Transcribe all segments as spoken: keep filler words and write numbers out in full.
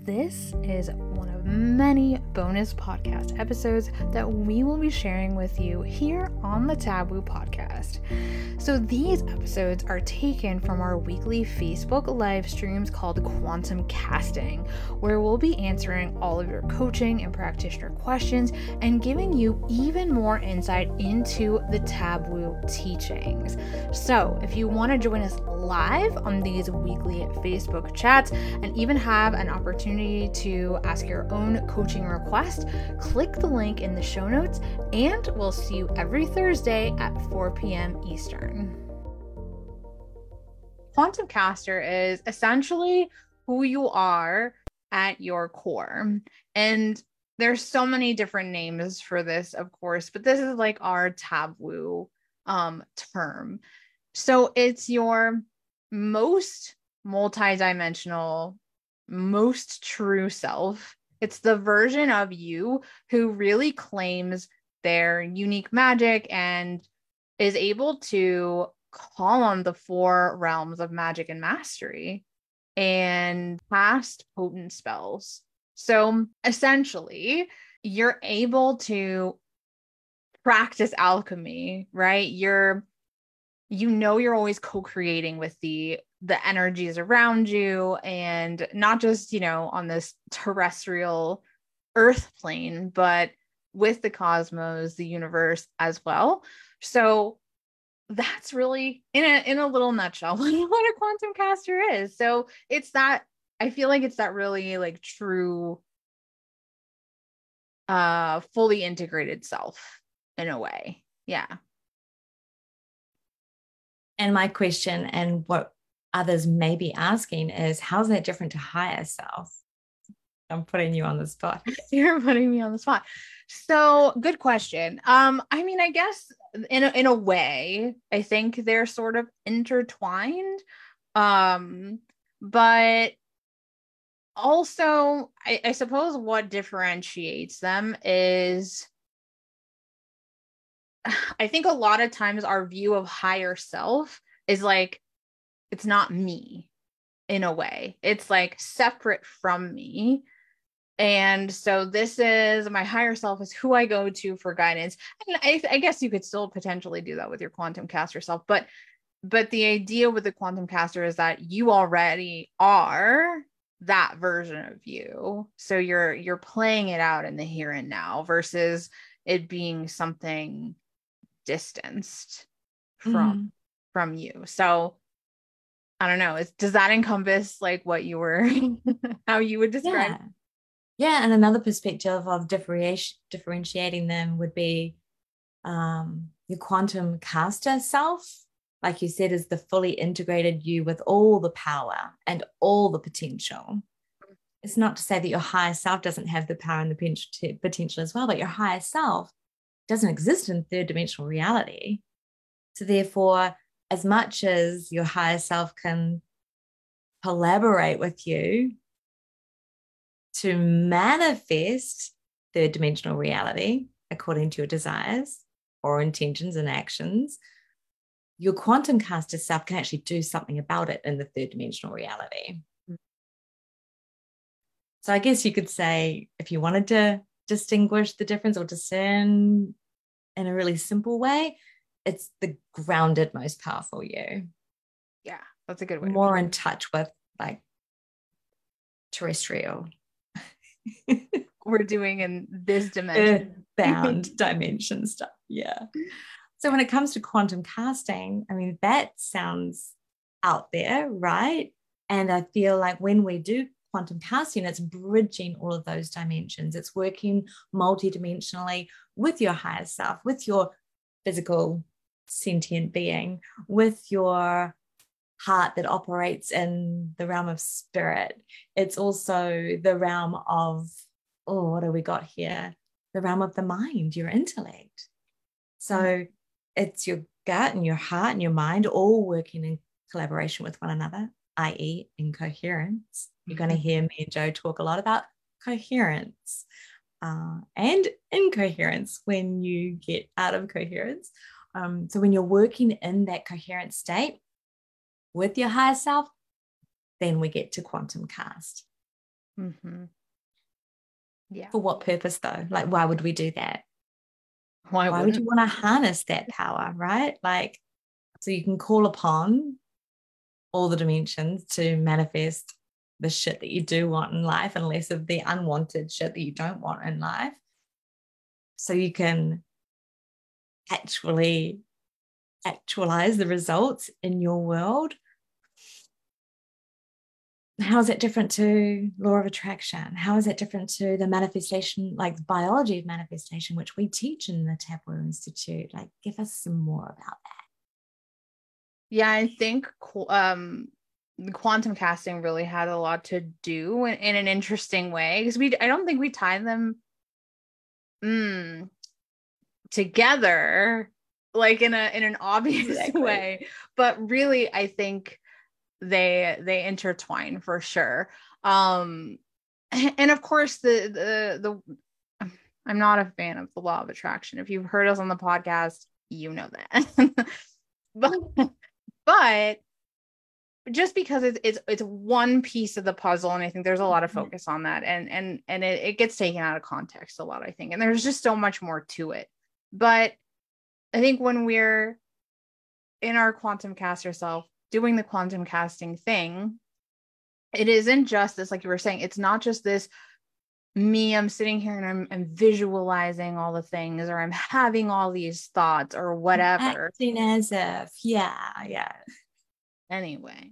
This is one of many bonus podcast episodes that we will be sharing with you here on the Taboo Podcast. So these episodes are taken from our weekly Facebook live streams called Quantum Casting, where we'll be answering all of your coaching and practitioner questions and giving you even more insight into the taboo teachings. So if you want to join us live on these weekly Facebook chats and even have an opportunity to ask your own coaching request, click the link in the show notes, and we'll see you every Thursday at four p.m. Eastern. Quantum Caster is essentially who you are at your core. And there's so many different names for this, of course, but this is like our taboo um, term. So it's your most multidimensional, most true self. It's the version of you who really claims their unique magic and is able to call on the four realms of magic and mastery and cast potent spells. So essentially, you're able to practice alchemy, right? You're you know you're always co-creating with the the energies around you, and not just, you know, on this terrestrial earth plane, but with the cosmos, the universe as well. So that's really in a in a little nutshell what a quantum caster is. So it's that, I feel like it's that really like true uh fully integrated self in a way. Yeah. And my question, and what others may be asking, is how's that different to higher self? I'm putting you on the spot. You're putting me on the spot. So good question. Um, I mean, I guess in a, in a way, I think they're sort of intertwined. Um, but also, I, I suppose what differentiates them is, I think a lot of times our view of higher self is like, it's not me in a way. It's like separate from me. And so this is my higher self, is who I go to for guidance. And I, I guess you could still potentially do that with your quantum caster self. But but the idea with the quantum caster is that you already are that version of you. So you're you're playing it out in the here and now versus it being something distanced from mm-hmm. from you. So I don't know. Is, does that encompass like what you were, how you would describe? Yeah. Yeah, and another perspective of differenti- differentiating them would be um, your quantum caster self, like you said, is the fully integrated you with all the power and all the potential. It's not to say that your higher self doesn't have the power and the potential as well, but your higher self doesn't exist in third dimensional reality. So therefore, as much as your higher self can collaborate with you to manifest third dimensional reality according to your desires or intentions and actions, your quantum caster self can actually do something about it in the third dimensional reality. So I guess you could say, if you wanted to distinguish the difference or discern in a really simple way, it's the grounded, most powerful you. Yeah, that's a good way. More in touch with like terrestrial. We're doing in this dimension. Bound dimension stuff. Yeah. So when it comes to quantum casting, I mean, that sounds out there, right? And I feel like when we do quantum casting, it's bridging all of those dimensions. It's working multidimensionally with your higher self, with your physical sentient being, with your heart that operates in the realm of spirit. It's also the realm of, oh, what do we got here? The realm of the mind, your intellect. So mm-hmm. it's your gut and your heart and your mind all working in collaboration with one another, that is in coherence. Mm-hmm. You're going to hear me and Joe talk a lot about coherence uh, and incoherence when you get out of coherence. Um, so when you're working in that coherent state with your higher self, then we get to quantum cast. Mm-hmm. Yeah. For what purpose though? Like, why would we do that? Why, why would you want to harness that power, right? Like, so you can call upon all the dimensions to manifest the shit that you do want in life and less of the unwanted shit that you don't want in life. So you can actually actualize the results in your world. How is it different to law of attraction? How is it different to the manifestation, like biology of manifestation, which we teach in the Taboo Institute? Like, give us some more about that. Yeah, I think um, the quantum casting really had a lot to do in, in an interesting way, because we I don't think we tie them mm, together like in a in an obvious exactly. way, but really I think they they intertwine for sure. Um, and of course the the the I'm not a fan of the law of attraction. If you've heard us on the podcast, you know that. but but just because it's it's it's one piece of the puzzle, and I think there's a lot of focus on that, and and and it, it gets taken out of context a lot, I think, and there's just so much more to it. But I think when we're in our quantum caster self doing the quantum casting thing, it isn't just this, like you were saying, it's not just this me, I'm sitting here and I'm, I'm visualizing all the things, or I'm having all these thoughts or whatever. Acting as if, yeah, yeah. Anyway,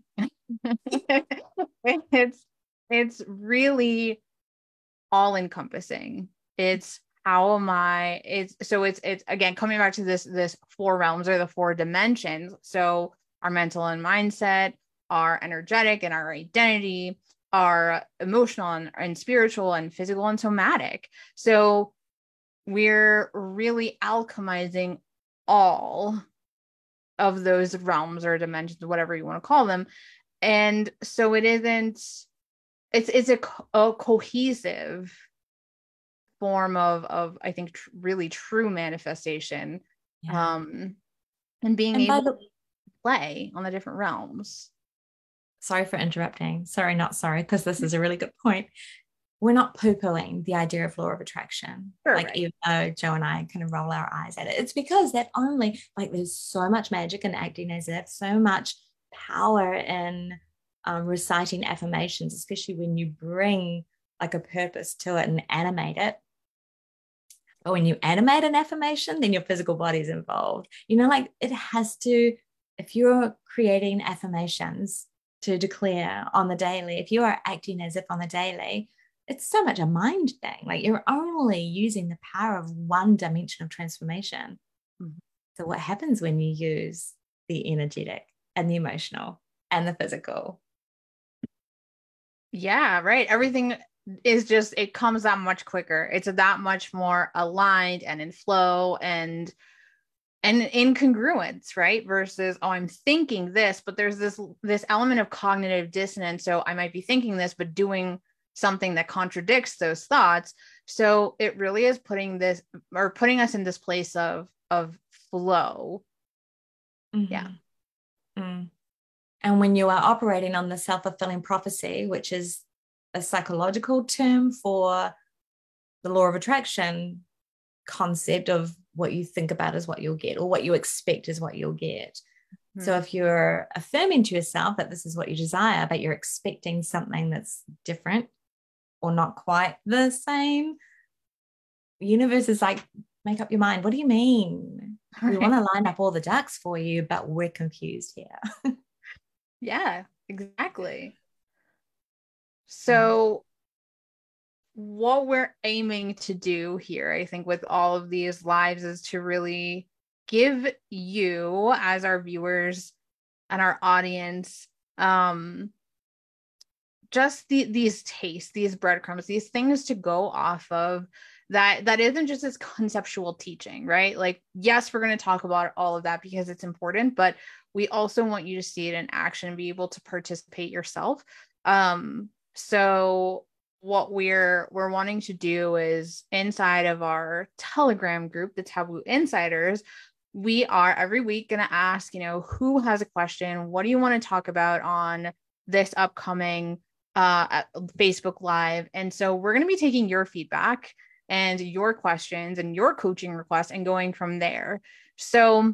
it's it's really all encompassing. It's how am I? It's so it's it's again coming back to this this four realms or the four dimensions. So our mental and mindset, our energetic and our identity, our emotional and, and spiritual and physical and somatic. So we're really alchemizing all of those realms or dimensions, whatever you want to call them. And so it isn't, it's, it's a, a cohesive form of, of, I think, tr- really true manifestation. Yeah. Um, and being and able the- to play on the different realms. Sorry for interrupting. Sorry, not sorry, because this is a really good point. We're not poo-pooing the idea of law of attraction. Sure, like, right. Even though Joe and I kind of roll our eyes at it, it's because that only, like, there's so much magic in acting as if, so much power in um, reciting affirmations, especially when you bring like a purpose to it and animate it. But when you animate an affirmation, then your physical body is involved. You know, like it has to, if you're creating affirmations to declare on the daily, if you are acting as if on the daily, it's so much a mind thing. Like you're only using the power of one dimension of transformation. Mm-hmm. So what happens when you use the energetic and the emotional and the physical? Yeah, right. Everything is just, it comes that much quicker. It's that much more aligned and in flow and and in congruence, right? Versus, oh, I'm thinking this, but there's this this element of cognitive dissonance. So I might be thinking this, but doing something that contradicts those thoughts. So it really is putting this or putting us in this place of of flow. Mm-hmm. Yeah. Mm. And when you are operating on the self-fulfilling prophecy, which is a psychological term for the law of attraction concept of what you think about is what you'll get, or what you expect is what you'll get. Mm-hmm. So if you're affirming to yourself that this is what you desire, but you're expecting something that's different or not quite the same, the universe is like, make up your mind. What do you mean? Right. We want to line up all the ducks for you, but we're confused here. Yeah, exactly. So what we're aiming to do here, I think, with all of these lives is to really give you, as our viewers and our audience, um, just the, these tastes, these breadcrumbs, these things to go off of that, that isn't just this conceptual teaching, right? Like, yes, we're going to talk about all of that because it's important, but we also want you to see it in action and be able to participate yourself. Um, so what we're we're wanting to do is, inside of our Telegram group, the Taboo Insiders, we are every week going to ask, you know, who has a question? What do you want to talk about on this upcoming uh, at Facebook Live. And so we're going to be taking your feedback and your questions and your coaching requests and going from there. So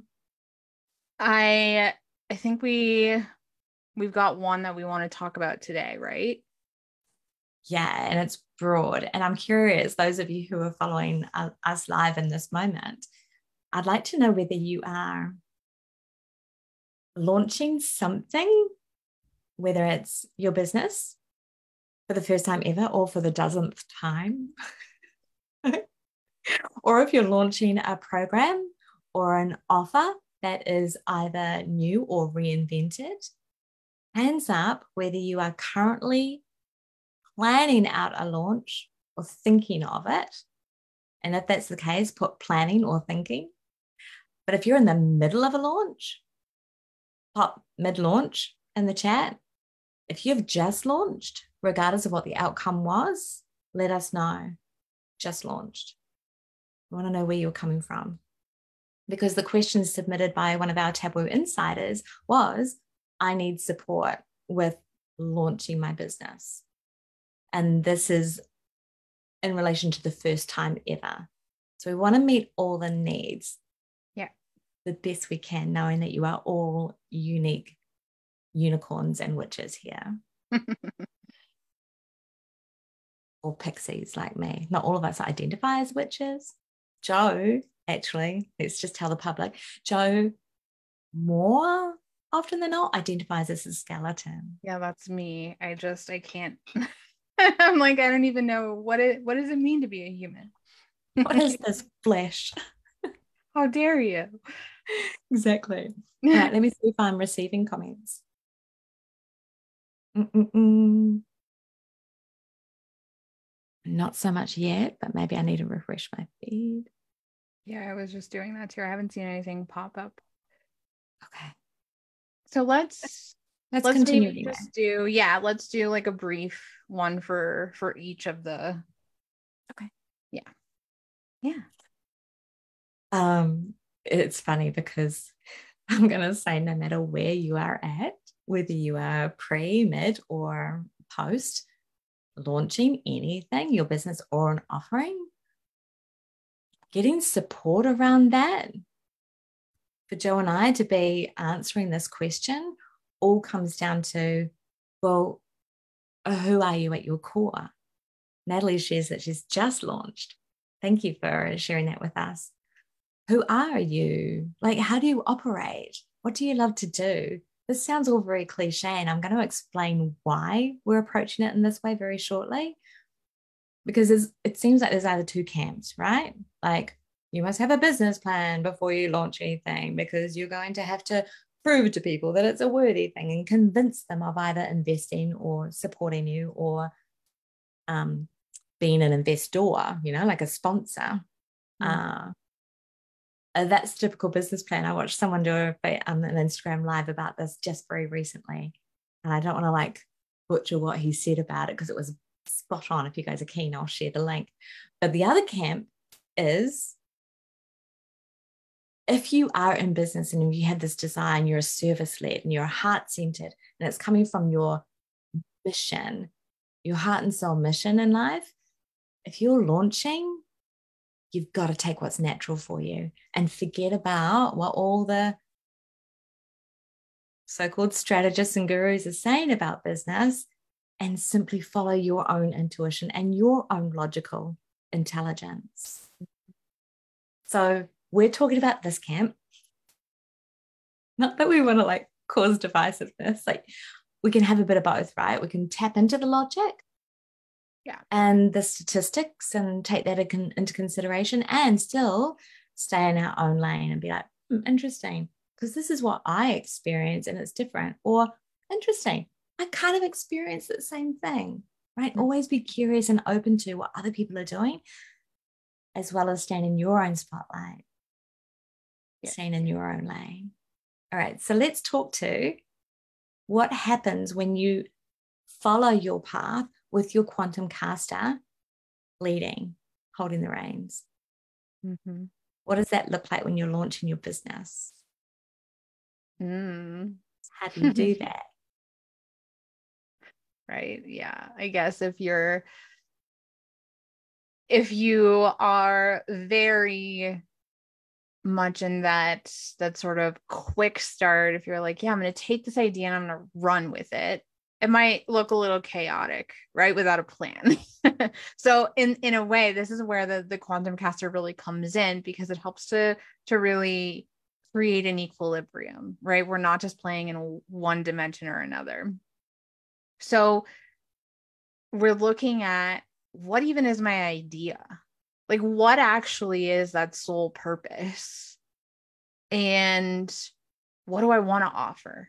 I I think we we've got one that we want to talk about today, right? Yeah, and it's broad. And I'm curious, those of you who are following us live in this moment, I'd like to know whether you are launching something, whether it's your business for the first time ever or for the dozenth time, or if you're launching a program or an offer that is either new or reinvented. Hands up whether you are currently planning out a launch or thinking of it. And if that's the case, put planning or thinking. But if you're in the middle of a launch, pop mid-launch in the chat. If you've just launched, regardless of what the outcome was, let us know. Just launched. We want to know where you're coming from. Because the question submitted by one of our Taboo insiders was, I need support with launching my business. And this is in relation to the first time ever. So we want to meet all the needs. Yeah. The best we can, knowing that you are all unique unicorns and witches here. Or pixies like me. Not all of us identify as witches. Joe, actually, let's just tell the public, Joe more often than not identifies as a skeleton. Yeah, that's me. I just, I can't. I'm like, I don't even know what it, what does it mean to be a human? What is this flesh? How dare you? Exactly. All right, let me see if I'm receiving comments. Mm-mm-mm. Not so much yet, but maybe I need to refresh my feed. Yeah, I was just doing that too. I haven't seen anything pop up. Okay. So let's let's, let's continue maybe anyway. just do, yeah, let's do like a brief one for for each of the. Okay. Yeah. Yeah. Um, it's funny because I'm gonna say no matter where you are at, whether you are pre, mid, or post launching anything, your business or an offering, getting support around that for Joe and I to be answering this question all comes down to, well, who are you at your core? Natalie shares that she's just launched. Thank you for sharing that with us. Who are you? Like, how do you operate? What do you love to do? This sounds all very cliche, and I'm going to explain why we're approaching it in this way very shortly. Because it seems like there's either two camps, right? Like, you must have a business plan before you launch anything because you're going to have to prove to people that it's a worthy thing and convince them of either investing or supporting you or um, being an investor, you know, like a sponsor. Mm. Uh, uh, that's typical business plan. I watched someone do a, um, an Instagram live about this just very recently. And I don't want to like butcher what he said about it because it was spot on. If you guys are keen, I'll share the link. But the other camp is, if you are in business and you have this desire and you're a service-led and you're heart-centered and it's coming from your mission, your heart and soul mission in life, if you're launching, you've got to take what's natural for you and forget about what all the so-called strategists and gurus are saying about business and simply follow your own intuition and your own logical intelligence. So we're talking about this camp. Not that we want to like cause divisiveness. Like, we can have a bit of both, right? We can tap into the logic, yeah, and the statistics and take that into consideration and still stay in our own lane and be like, hmm, interesting, because this is what I experience and it's different. Or interesting, I kind of experience the same thing, right? Mm-hmm. Always be curious and open to what other people are doing, as well as staying in your own spotlight, yeah. staying in your own lane. All right, so let's talk to what happens when you follow your path with your quantum caster leading, holding the reins. Mm-hmm. What does that look like when you're launching your business? Mm. How do you do that? right? Yeah. I guess if you're, if you are very much in that, that sort of quick start, if you're like, yeah, I'm going to take this idea and I'm going to run with it, it might look a little chaotic, right? Without a plan. So in, in a way, this is where the, the quantum caster really comes in, because it helps to, to really create an equilibrium, right? We're not just playing in one dimension or another. So we're looking at, what even is my idea? Like, what actually is that sole purpose? And what do I want to offer?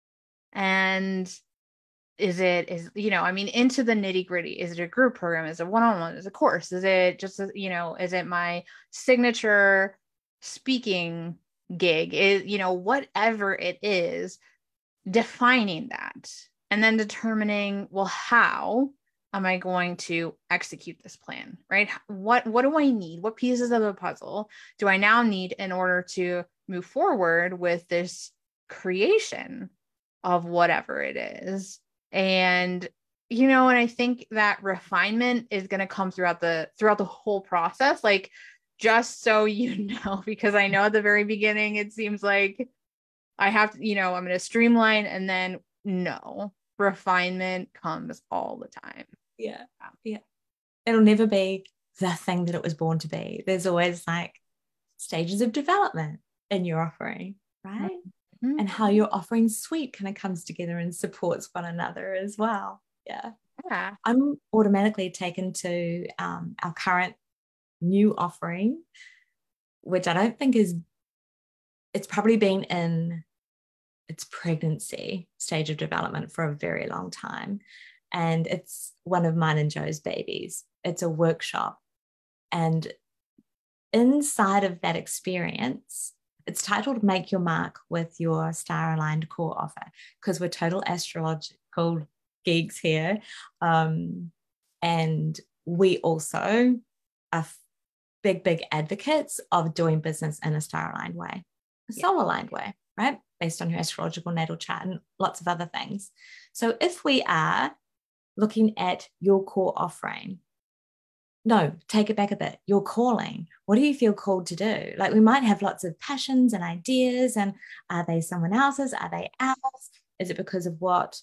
And is it, is, you know, I mean, into the nitty gritty, is it a group program? Is it one-on-one? Is it a course? Is it just, a, you know, is it my signature speaking gig? Is, you know, whatever it is, defining that and then determining, well, how am I going to execute this plan, right? What, what do I need? What pieces of the puzzle do I now need in order to move forward with this creation of whatever it is? And, you know, and I think that refinement is going to come throughout the, throughout the whole process. Like, just so you know, because I know at the very beginning, it seems like I have to, you know, I'm going to streamline, and then no, refinement comes all the time. Yeah. Yeah. It'll never be the thing that it was born to be. There's always like stages of development in your offering, right? Mm-hmm. And how your offering suite kind of comes together and supports one another as well. Yeah. Yeah. I'm automatically taken to um, our current new offering, which I don't think is, it's probably been in its pregnancy stage of development for a very long time. And it's one of mine and Joe's babies. It's a workshop. And inside of that experience, it's titled Make Your Mark with Your Star Aligned Core Offer, because we're total astrological geeks here. Um, and we also are big, big advocates of doing business in a star aligned way, a soul aligned way, right? Based on your astrological natal chart and lots of other things. So if we are looking at your core offering, no, take it back a bit. Your calling. What do you feel called to do? Like, we might have lots of passions and ideas, and are they someone else's? Are they ours? Is it because of what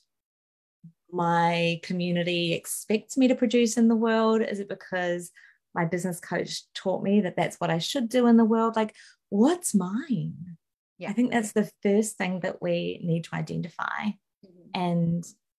my community expects me to produce in the world? Is it because my business coach taught me that that's what I should do in the world? Like, what's mine? Yeah. I think that's the first thing that we need to identify, mm-hmm. and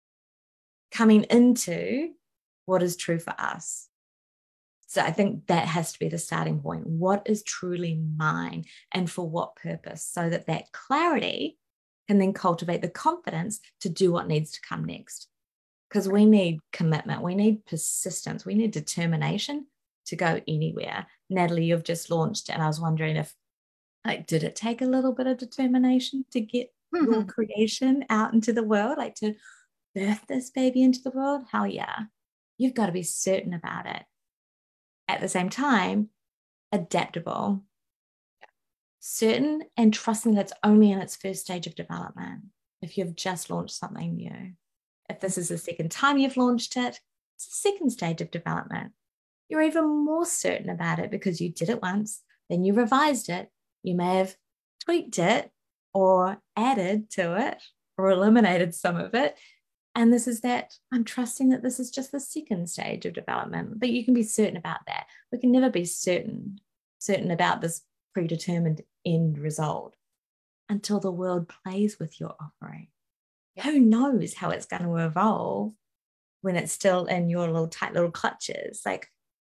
coming into what is true for us. So I think that has to be the starting point. What is truly mine, and for what purpose? So that that clarity can then cultivate the confidence to do what needs to come next. Because we need commitment, we need persistence, we need determination to go anywhere. Natalie, you've just launched, and I was wondering if, like, did it take a little bit of determination to get mm-hmm. your creation out into the world, like to birth this baby into the world? Hell yeah. You've got to be certain about it. At the same time, adaptable, yeah. certain, and trusting that it's only in its first stage of development. If you've just launched something new, if this is the second time you've launched it, it's the second stage of development. You're even more certain about it because you did it once, then you revised it. You may have tweaked it or added to it or eliminated some of it. And this is that I'm trusting that this is just the second stage of development, but you can be certain about that. We can never be certain, certain about this predetermined end result until the world plays with your offering. Who knows how it's going to evolve when it's still in your little tight little clutches? Like,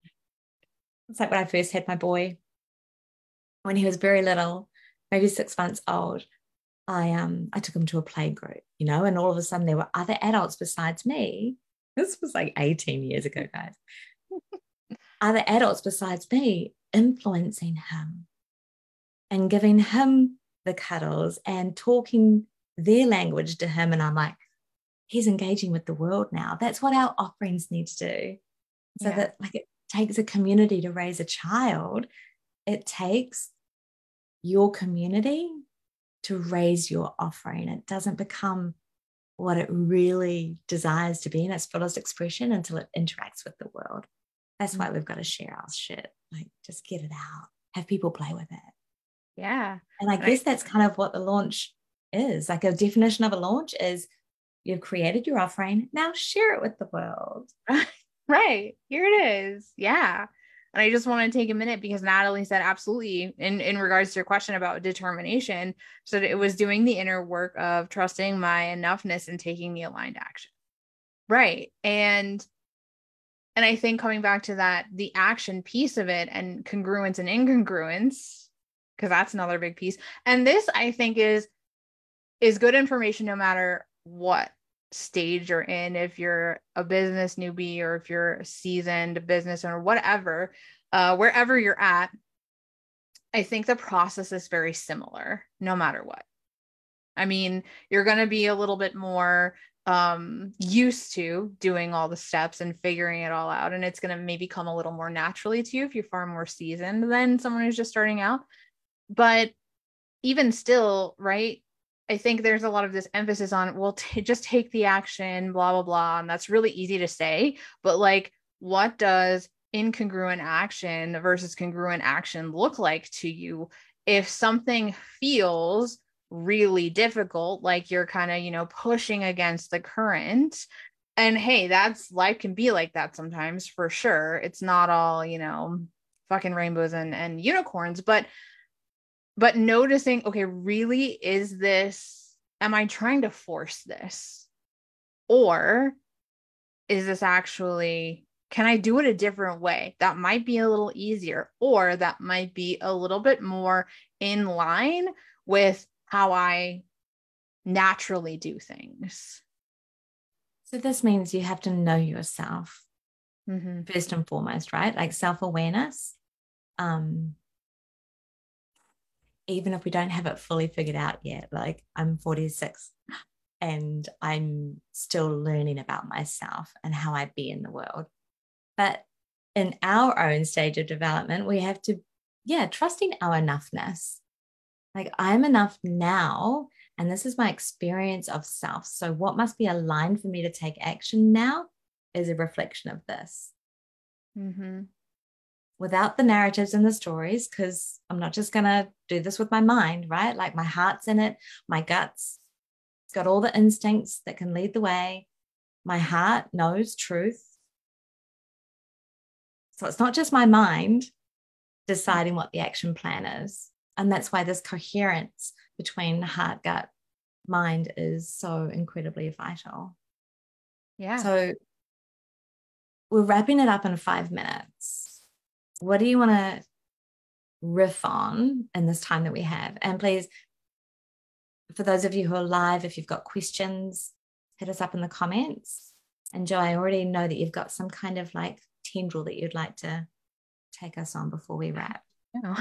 it's like when I first had my boy, when he was very little, maybe six months old. I um I took him to a play group, you know, and all of a sudden there were other adults besides me. This was like eighteen years ago, guys. Other adults besides me influencing him and giving him the cuddles and talking their language to him. And I'm like, he's engaging with the world now. That's what our offerings need to do. So yeah. that, like, it takes a community to raise a child. It takes your community to raise your offering. It doesn't become what it really desires to be in its fullest expression until it interacts with the world. That's why we've got to share our shit. Like, just get it out, have people play with it. Yeah. And I and guess I, that's kind of what the launch is. Like, a definition of a launch is you've created your offering, now share it with the world. right. Here it is. Yeah. And I just want to take a minute because Natalie said absolutely in, in regards to your question about determination. So that it was doing the inner work of trusting my enoughness and taking the aligned action. Right. And and I think coming back to that, the action piece of it and congruence and incongruence, because that's another big piece. And this, I think, is is good information no matter what stage you're in. If you're a business newbie or if you're a seasoned business owner, whatever, uh, wherever you're at, I think the process is very similar no matter what. I mean, you're going to be a little bit more um, used to doing all the steps and figuring it all out. And it's going to maybe come a little more naturally to you if you're far more seasoned than someone who's just starting out. But even still, right, I think there's a lot of this emphasis on, well, t- just take the action, blah, blah, blah. And that's really easy to say. But like, what does incongruent action versus congruent action look like to you if something feels really difficult, like you're kind of, you know, pushing against the current? And hey, that's life can be like that sometimes, for sure. It's not all, you know, fucking rainbows and, and unicorns, but but noticing, okay, really, is this, am I trying to force this? Or is this actually, can I do it a different way? That might be a little easier, or that might be a little bit more in line with how I naturally do things. So this means you have to know yourself Mm-hmm. first and foremost, right? Like self-awareness. Um, even if we don't have it fully figured out yet, like I'm forty-six and I'm still learning about myself and how I be in the world. But in our own stage of development, we have to, yeah, trusting our enoughness. Like, I'm enough now, and this is my experience of self. So what must be aligned for me to take action now is a reflection of this. Mm-hmm. Without the narratives and the stories, because I'm not just going to do this with my mind, right? Like, my heart's in it, my guts, it's got all the instincts that can lead the way. My heart knows truth. So it's not just my mind deciding what the action plan is. And that's why this coherence between heart, gut, mind is so incredibly vital. Yeah. So we're wrapping it up in five minutes. What do you want to riff on in this time that we have? And please, for those of you who are live, if you've got questions, hit us up in the comments. And Jo, I already know that you've got some kind of like tendril that you'd like to take us on before we wrap. No.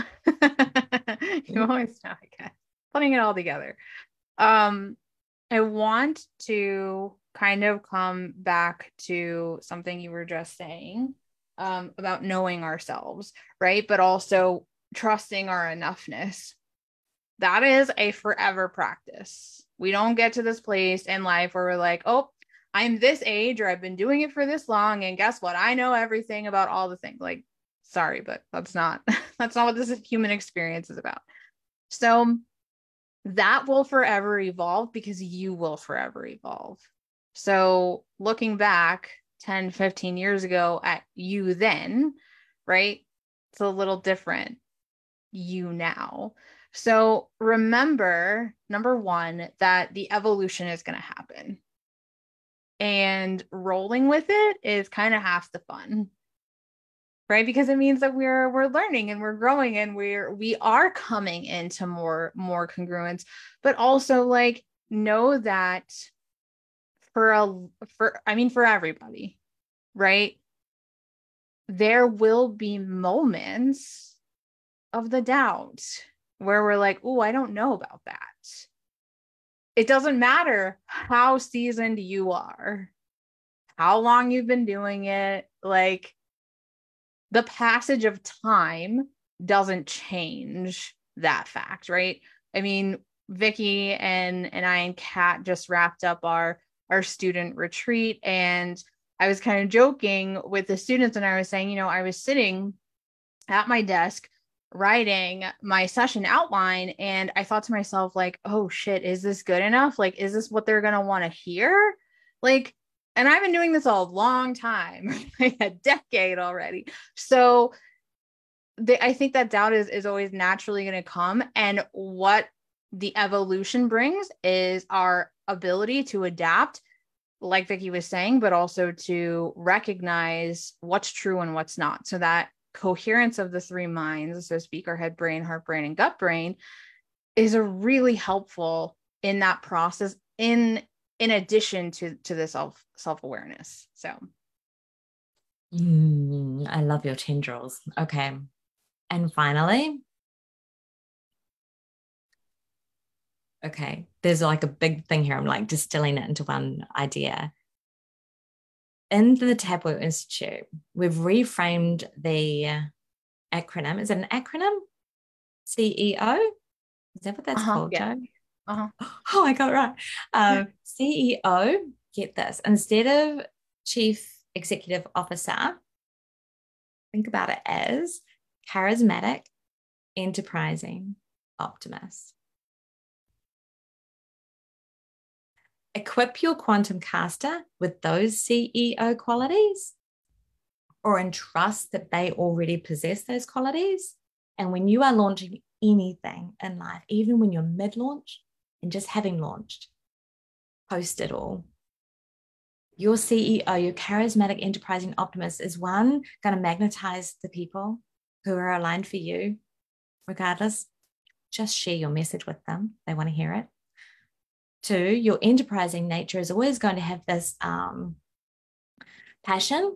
You always know, I guess. Putting it all together. Um, I want to kind of come back to something you were just saying um, about knowing ourselves, right? But also trusting our enoughness. That is a forever practice. We don't get to this place in life where we're like, oh, I'm this age or I've been doing it for this long. And guess what? I know everything about all the things. Like, sorry, but that's not, that's not what this human experience is about. So that will forever evolve because you will forever evolve. So looking back ten, fifteen years ago at you then, right? It's a little different you now. So remember, number one, that the evolution is going to happen. And rolling with it is kind of half the fun. Right? Because it means that we're we're learning and we're growing and we're we are coming into more more congruence, but also like know that for a for I mean for everybody, right? There will be moments of the doubt where we're like, oh, I don't know about that. It doesn't matter how seasoned you are, how long you've been doing it, like the passage of time doesn't change that fact, right? I mean, Vicky and and I and Kat just wrapped up our our student retreat, and I was kind of joking with the students, and I was saying, you know, I was sitting at my desk writing my session outline, and I thought to myself, like, oh shit, is this good enough? Like, is this what they're going to want to hear? Like, and I've been doing this a long time, like a decade already. So the, I think that doubt is, is always naturally going to come. And what the evolution brings is our ability to adapt, like Vicky was saying, but also to recognize what's true and what's not. So that coherence of the three minds, so speak, our head brain, heart brain, and gut brain, is a really helpful in that process, in in addition to to the self self-awareness. So mm, I love your tendrils. Okay. And finally, okay, there's like a big thing here. I'm like distilling it into one idea. In the Taboo Institute, we've reframed the acronym. Is it an acronym? C E O? Is that what that's uh-huh, called, yeah. Joe? Uh-huh. Oh, I got it right. Um, C E O, get this. Instead of Chief Executive Officer, think about it as charismatic, enterprising, optimist. Equip your quantum caster with those C E O qualities, or entrust that they already possess those qualities. And when you are launching anything in life, even when you're mid-launch and just having launched, post it all. Your C E O, your charismatic, enterprising optimist, is one, going to magnetize the people who are aligned for you, regardless. Just share your message with them. They want to hear it. Two, your enterprising nature is always going to have this um, passion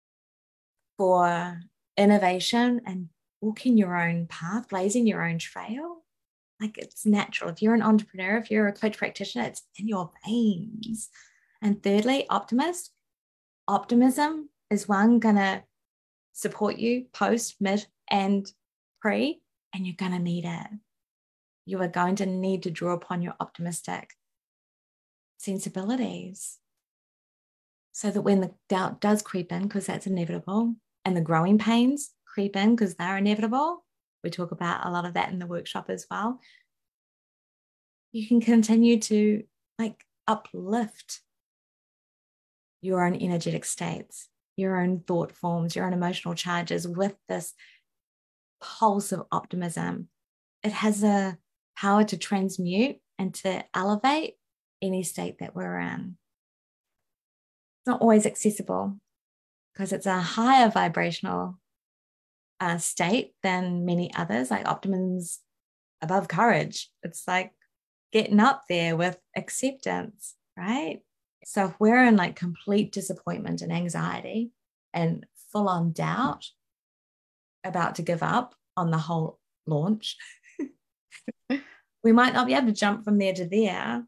for innovation and walking your own path, blazing your own trail. Like, it's natural. If you're an entrepreneur, if you're a coach practitioner, it's in your veins. And thirdly, optimist. Optimism is one going to support you post, mid, and pre, and you're going to need it. You are going to need to draw upon your optimistic sensibilities so that when the doubt does creep in, because that's inevitable, and the growing pains creep in because they're inevitable, we talk about a lot of that in the workshop as well, you can continue to like uplift your own energetic states, your own thought forms, your own emotional charges with this pulse of optimism. It has a power to transmute and to elevate any state that we're in. It's not always accessible because it's a higher vibrational uh, state than many others. Like optimism's above courage. It's like getting up there with acceptance, right? So if we're in like complete disappointment and anxiety and full on doubt, about to give up on the whole launch, we might not be able to jump from there to there.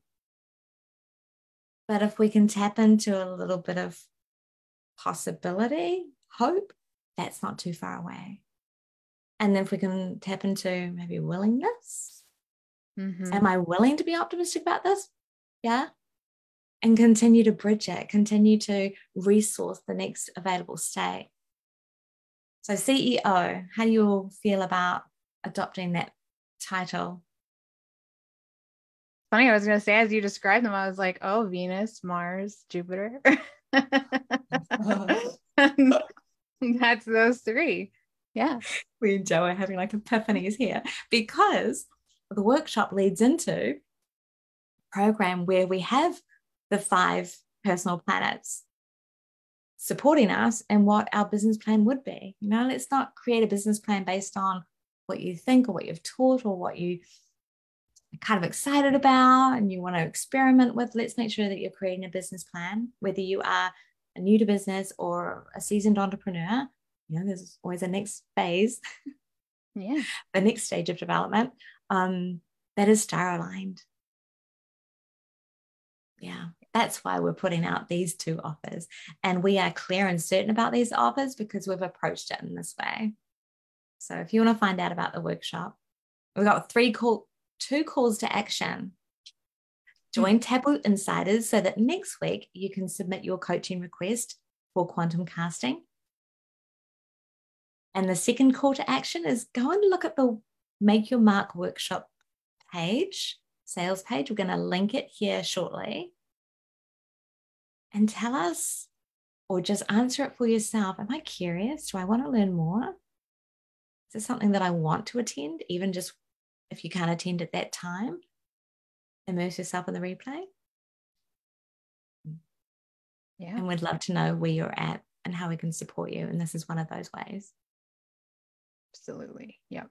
But if we can tap into a little bit of possibility, hope, that's not too far away. And then if we can tap into maybe willingness, mm-hmm. Am I willing to be optimistic about this? Yeah. And continue to bridge it, continue to resource the next available state. So C E O, how do you all feel about adopting that title? Funny, I was going to say, as you described them, I was like, oh, Venus, Mars, Jupiter. That's those three. Yeah. We and Joe are having like epiphanies here because the workshop leads into a program where we have the five personal planets supporting us and what our business plan would be. You know, let's not create a business plan based on what you think or what you've taught or what you kind of excited about and you want to experiment with. Let's make sure that you're creating a business plan, whether you are a new to business or a seasoned entrepreneur. You know, there's always a next phase, yeah, the next stage of development um, that is star aligned. Yeah, that's why we're putting out these two offers, and we are clear and certain about these offers because we've approached it in this way. So if you want to find out about the workshop, we've got three cool two calls to action. Join Taboo Insiders so that next week you can submit your coaching request for quantum casting. And the second call to action is go and look at the Make Your Mark workshop page, sales page. We're going to link it here shortly. And tell us, or just answer it for yourself. Am I curious? Do I want to learn more? Is this something that I want to attend, even just if you can't attend at that time? Immerse yourself in the replay. Yeah. And we'd love to know where you're at and how we can support you. And this is one of those ways. Absolutely. Yep.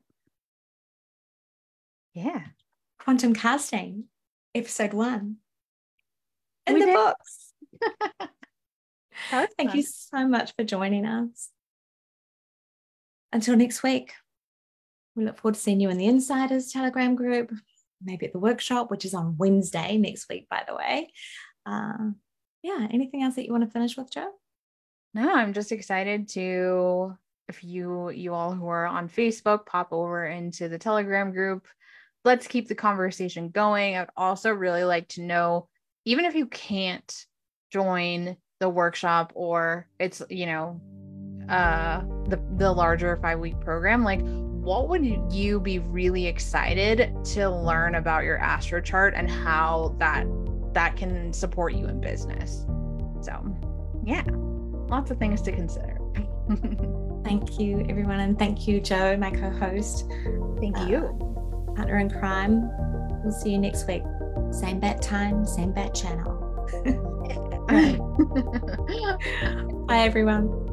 Yeah. Quantum Casting, episode one. In We the did. books. Thank Thank you so much for joining us. Until next week, we look forward to seeing you in the Insiders Telegram group, maybe at the workshop, which is on Wednesday next week, by the way. Uh, yeah, anything else that you want to finish with, Jo? No, I'm just excited to, if you you all who are on Facebook, pop over into the Telegram group. Let's keep the conversation going. I'd also really like to know, even if you can't join the workshop or it's, you know, uh, the, the larger five-week program, like what would you be really excited to learn about your astro chart and how that that can support you in business? So yeah, lots of things to consider. Thank you, everyone. And thank you, Jo, my co-host. Thank uh, you. Partner in crime. We'll see you next week. Same bat time, same bat channel. Bye, everyone.